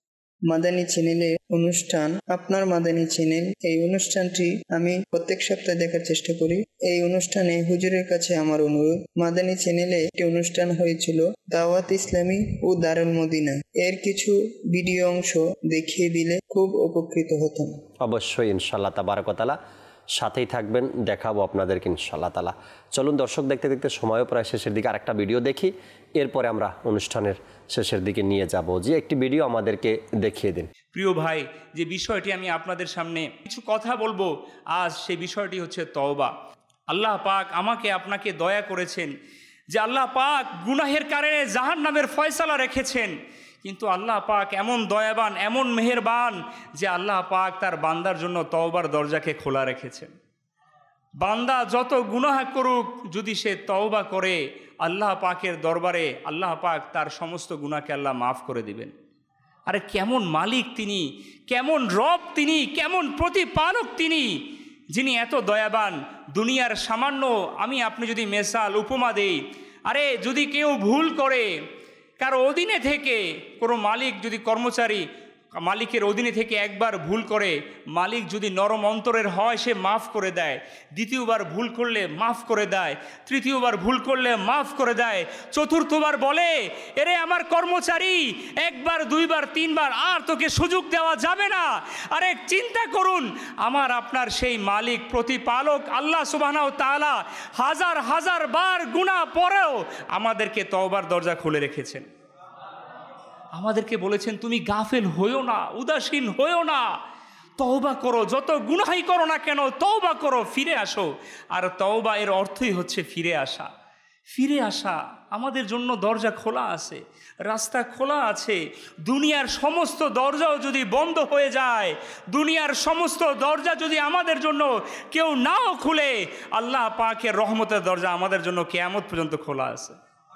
মাদানী চ্যানেলে অনুষ্ঠান, আপনার মাদানী চ্যানেল, এই অনুষ্ঠানটি আমি প্রত্যেক সপ্তাহে দেখার চেষ্টা করি। এই অনুষ্ঠানে হুজুরের কাছে আমার অনুরোধ, মাদানী চ্যানেলে একটি অনুষ্ঠান হয়েছিল দাওয়াত ইসলামী ও দারুল মদিনা, এর কিছু ভিডিও অংশ দেখিয়ে দিলে খুব উপকৃত হতাম। অবশ্যই ইনশাআল্লাহ তাবারাক ওয়া তাআলা সাথেই থাকবেন, দেখাবো আপনাদেরকে ইনশাআল্লাহ তাআলা। চলুন দর্শক, দেখতে দেখতে সময়ও প্রায় শেষের দিকে, আরেকটা ভিডিও দেখি, এরপরে আমরা অনুষ্ঠানের শেষের দিকে নিয়ে যাব। যে একটি ভিডিও আমাদেরকে দেখিয়ে দিন। প্রিয় ভাই, যে বিষয়টি আমি আপনাদের সামনে কিছু কথা বলবো আজ, সেই বিষয়টি হচ্ছে তওবা। আল্লাহ পাক আমাকে আপনাকে দয়া করেছেন যে আল্লাহ পাক গুনাহের কারণে জাহান্নামের ফয়সালা রেখেছেন, কিন্তু আল্লাহ পাক এমন দয়াবান, এমন মেহেরবান যে আল্লাহ পাক তার বান্দার জন্য তওবার দরজাকে খোলা রেখেছেন। বান্দা যত গুনাহ করুক, যদি সে তওবা করে আল্লাহ পাকের দরবারে, আল্লাহ পাক তার সমস্ত গুনাহকে আল্লাহ মাফ করে দিবেন। আরে কেমন মালিক তিনি, কেমন রব তিনি, কেমন প্রতিপালক তিনি, যিনি এত দয়াবান। দুনিয়ার সামান্য আমি আপনি যদি মেসাল উপমা দেই, আরে যদি কেউ ভুল করে, কারো অধীনে থেকে কোনো মালিক যদি কর্মচারী মালিকের অধীনে থেকে একবার ভুল করে, মালিক যদি নরম অন্তরের হয়, সে মাফ করে দেয়। দ্বিতীয়বার ভুল করলে মাফ করে দেয়, তৃতীয়বার ভুল করলে মাফ করে দেয়, চতুর্থবার বলে এরে আমার কর্মচারী, একবার দুইবার তিনবার আর তোকে সুযোগ দেওয়া যাবে না। আরে চিন্তা করুন, আমার আপনার সেই মালিক প্রতিপালক আল্লাহ সুবহানাহু ওয়া তাআলা হাজার হাজার বার গুনাহ পরেও আমাদেরকে তওবার দরজা খুলে রেখেছেন। আমাদেরকে বলেছেন তুমি গাফেল হইও না, উদাসীন হইও না, তওবা করো, যত গুনাহই করো না কেন তওবা করো, ফিরে আসো। আর তওবা এর অর্থই হচ্ছে ফিরে আসা। ফিরে আসা, আমাদের জন্য দরজা খোলা আছে, রাস্তা খোলা আছে। দুনিয়ার সমস্ত দরজাও যদি বন্ধ হয়ে যায়, দুনিয়ার সমস্ত দরজা যদি আমাদের জন্য কেউ নাও খুলে, আল্লাহ পাকের রহমতের দরজা আমাদের জন্য কিয়ামত পর্যন্ত খোলা আছে।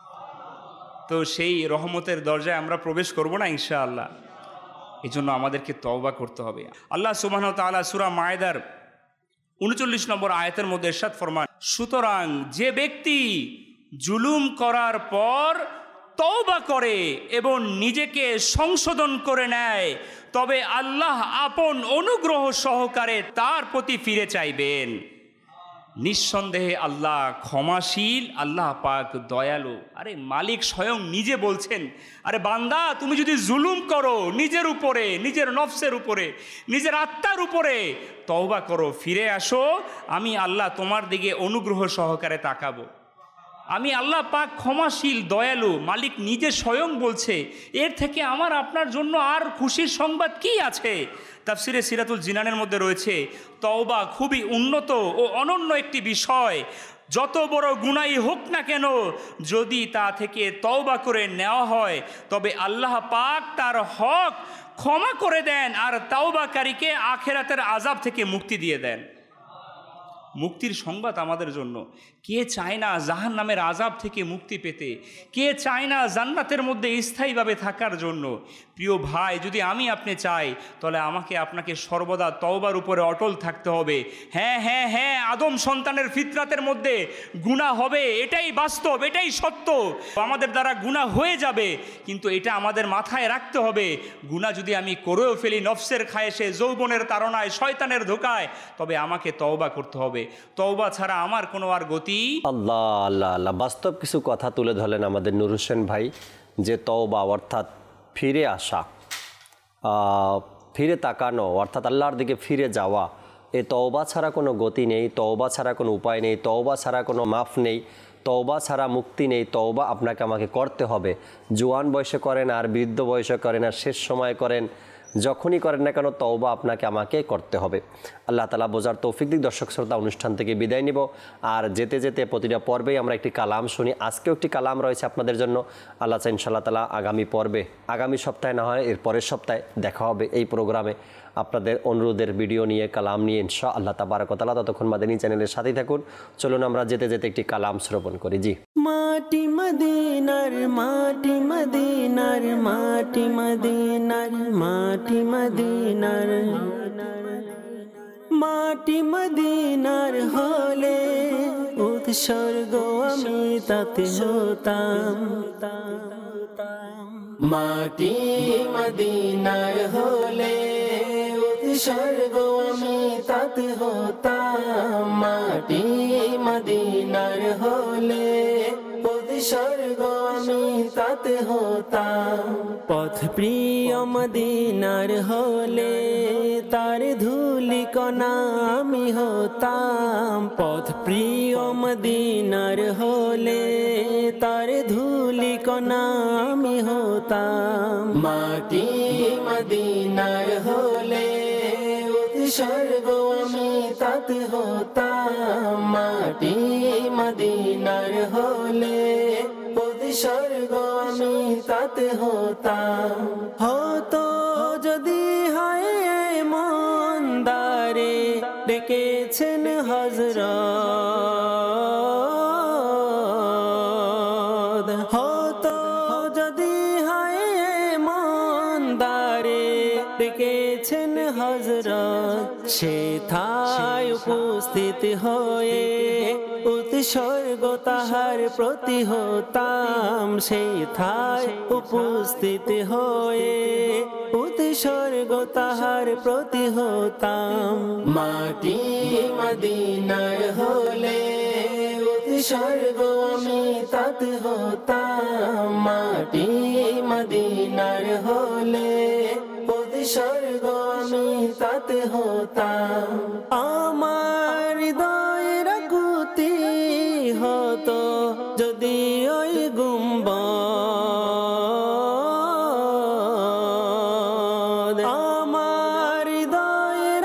তো সেই রহমতের দরজায় আমরা প্রবেশ করব না ইনশাআল্লাহ। এই জন্য আমাদেরকে তওবা করতে হবে। আল্লাহ সুবহানাহু ওয়া তাআলা সূরা মায়েদার 39 নম্বর আয়াতের মধ্যে ইরশাদ ফরমান, সুতরাং যে ব্যক্তি জুলুম করার পর তওবা করে এবং নিজেকে সংশোধন করে নেয়, তবে আল্লাহ আপন অনুগ্রহ সহকারে তার প্রতি ফিরে চাইবেন। নিঃসন্দেহে আল্লাহ ক্ষমাশীল, আল্লাহ পাক দয়ালু। আরে মালিক স্বয়ং নিজে বলছেন, আরে বান্দা তুমি যদি জুলুম করো নিজের উপরে, নিজের নফসের উপরে, নিজের আত্মার উপরে, তওবা করো, ফিরে আসো, আমি আল্লাহ তোমার দিকে অনুগ্রহ সহকারে তাকাবো। আমি আল্লাহ পাক ক্ষমাশীল, দয়ালু। মালিক নিজে স্বয়ং বলছে, এর থেকে আমার আপনার জন্য আর খুশির সংবাদ কি আছে? তাফসিরে সিরাতুল জিনানের মধ্যে রয়েছে, তওবা খুবই উন্নত ও অনন্য একটি বিষয়। যত বড় গুনাহই হোক না কেন, যদি তা থেকে তওবা করে নেওয়া হয়, তবে আল্লাহ পাক তার হক ক্ষমা করে দেন আর তওবাকারীকে আখিরাতের আযাব থেকে মুক্তি দিয়ে দেন। মুক্তির সংবাদ আমাদের জন্য। কে চায় না জাহান্নামের আযাব থেকে মুক্তি পেতে? কে চায় না জান্নাতের মধ্যে স্থায়ীভাবে থাকার জন্য? প্রিয় ভাই, যদি আমি আপনি চাই, তাহলে আমাকে আপনাকে সর্বদা তওবার উপরে অটল থাকতে হবে। হ্যাঁ হ্যাঁ হ্যাঁ, আদম সন্তানের ফিতরাতের মধ্যে গুনাহ হবে, এটাই বাস্তব, এটাই সত্য। আমাদের দ্বারা গুনাহ হয়ে যাবে, কিন্তু এটা আমাদের মাথায় রাখতে হবে, গুনাহ যদি আমি করেও ফেলি নফসের খায়েশে, যৌবনের তাড়নায়, শয়তানের ধোকায়, তবে আমাকে তওবা করতে হবে। তওবা ছাড়া আমার কোনো আর গতি। আল্লাহ আল্লাহ আল্লাহ, বাস্তব কিছু কথা তুলে ধরলেন আমাদের নূর হোসেন ভাই, যে তওবা অর্থাৎ ফিরে আসা, ফিরে তাকানো, অর্থাৎ আল্লাহর দিকে ফিরে যাওয়া। এই তওবা ছাড়া কোনো গতি নেই, তওবা ছাড়া কোনো উপায় নেই, তওবা ছাড়া কোনো মাফ নেই, তওবা ছাড়া মুক্তি নেই। তওবা আপনাকে আমাকে করতে হবে। জোয়ান বয়সে করেন আর বৃদ্ধ বয়সে করেন আর শেষ সময় করেন, যখনই করেন না কেন তওবা আপনাকে আমাকে করতে হবে। আল্লাহ তাআলা বোঝার তৌফিক দিক। দর্শক শ্রোতা, অনুষ্ঠান থেকে বিদায় নিব। আর যেতে যেতে প্রতিটা পর্বেই আমরা একটি কালাম শুনি। আজকেও একটি কালাম রয়েছে আপনাদের জন্য। আল্লাহ চাই ইনশাআল্লাহ তাআলা আগামী পর্বে, আগামী সপ্তাহে না হয় এর পরের সপ্তাহে দেখা হবে এই প্রোগ্রামে আপনাদের অনুরোধের ভিডিও নিয়ে, কালাম নিয়ে ইনশাআল্লাহ তাবারক ওয়া তাআলা। ততক্ষণ মাদানী চ্যানেলের সাথেই থাকুন। চলুন আমরা যেতে যেতে একটি কালাম শ্রবণ করি। জি। মাটি মদিনার, মাটি মদিনার, মাটি মদিনার, মাটি মদিনার, মাটি মদিনার হলে উৎসর্গ আমি তাতে হতাম। মাটি মদিনার হলে উৎসর্গ আমি তাতে হতাম। মাটি মদিনার হলে উৎসর্গ আমি তাতে হতাম। পথ প্রিয় মদিনার হলে তার ধুলি কণা আমি হতাম। পথ প্রিয় মদিনার হলে তার ধুলি কণা আমি হতাম। মাটি মদিনার হলে উৎসর্গ আমি তাতে হতাম। মাটি মদিনার হলে উৎসর্গ আমি তাতে হতাম। হতো যদি হয় মন দারে ডেকেছেন হযরত, হতো যদি হয় মন দারে ডেকেছেন হযরত, সেথায় উপস্থিত হয়ে উৎসর্গ তাহার প্রতি হতাম। সেথায় উপস্থিত হয়ে উৎসর্গ তাহার প্রতি হতাম। মাটি মদিনার হলে উৎসর্গ আমি তাতে হতাম। মাটি মদিনার হলে উৎসর্গ আমি তাতে হতাম। আমার হৃদয়ের আকুতি হতো যদি ওই গুম্বদ, আমার হৃদয়ের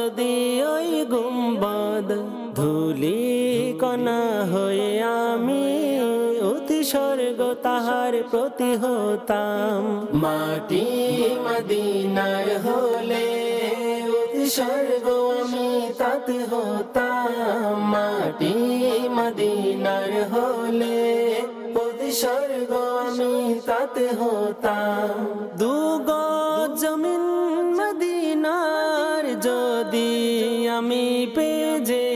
যদি ওই গুম্বদ ধুলি কণা হয়ে আমি অতি স্বর্গ তাহার প্রতি হতাম। মাটি মদিনার হলে অতি স্বর্গ আমি তাতে হতাম। মাটি মদিনার হলে অতি স্বর্গ আমি তাতে হতাম। দুগজ জমিন মদিনার যদি আমি পেয়ে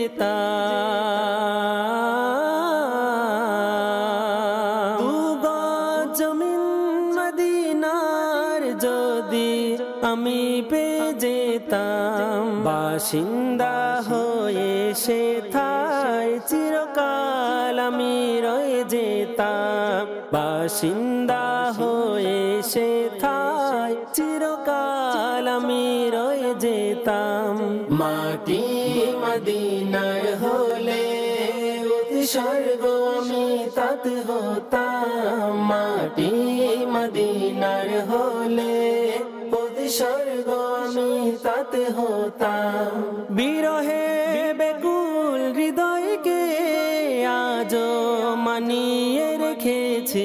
যেতাম, দুগজ জমিন মদিনার যদি আমি পেয়ে যেতাম, বাসিন্দা হয়ে সেথায় চিরকাল আমি রয়ে যেতাম। বাসিন্দা হয়ে সেথায় চিরকাল আমি রয়ে যেতাম। মাটি মদিনার হলে অতি স্বর্গ আমি তাতে হতাম। মাটি মদিনার হলে অতি স্বর্গ আমি তাতে হতাম। বিরহে বেকুল হৃদয়কে আজও মানিয়ে রেখেছি,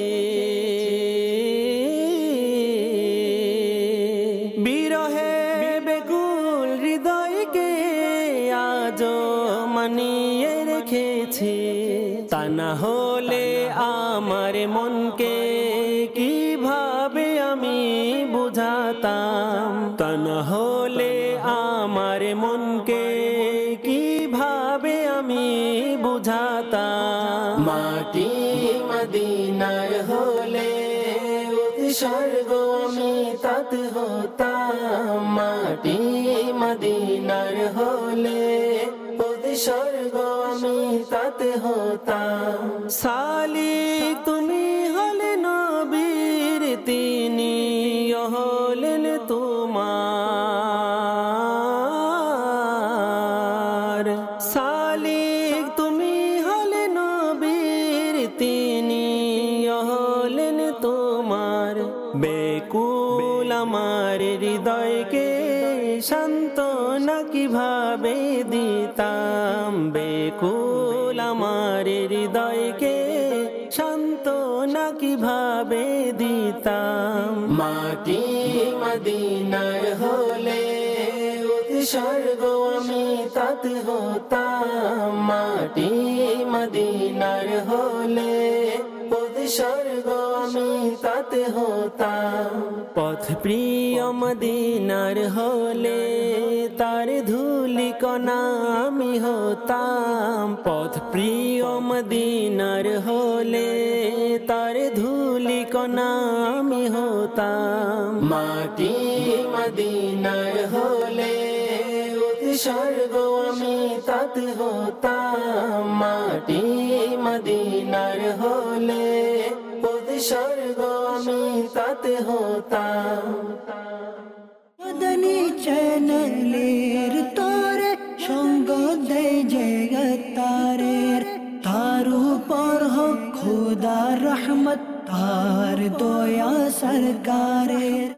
বিরহে বেকুল হৃদয়কে আজও মানিয়ে রেখেছি। তা না হলে আমার মনকে কিভাবে আমি বুঝাতাম, তা না হলে আমার মনকে কিভাবে আমি বুঝাতাম। মাটি মদিনার হলে অতি স্বর্গ আমি তাতে হতাম। মাটি মদিনার হলে অতি স্বর্গ আমি তাতে হতাম। সালিক তুমি হলে নবীর তিনি হলেন তোমার। সালিক তুমি হলে নবীর তিনি হলেন তোমার। বেকুল আমার হৃদয়কে সান্ত্বনা কিভাবে দিতাম, বেকুল আমার হৃদয়কে সান্ত্বনা কিভাবে দিতাম। মাটি মদিনার হলে অতি স্বর্গ আমি তাতে হতাম। মাটি মদিনার হলে অতি স্বর্গ আমি তাতে হতাম। পথ প্রিয় মদিনার হলে তার ধুলি কণা আমি হতাম। পথ প্রিয় মদিনার হলে তার ধুলি কণা আমি হতাম। মাটি মদিনার হলে অতি স্বর্গ আমি তাতে হতাম। মাটি মদিনার হলে অতি স্বর্গ আমি তাতে হতাম। মদনী চ্যানেলের তোরে সঙ্গ দেয় জগতারের, তার উপর হোক খোদার রহমত, তার দয়া সরকারের।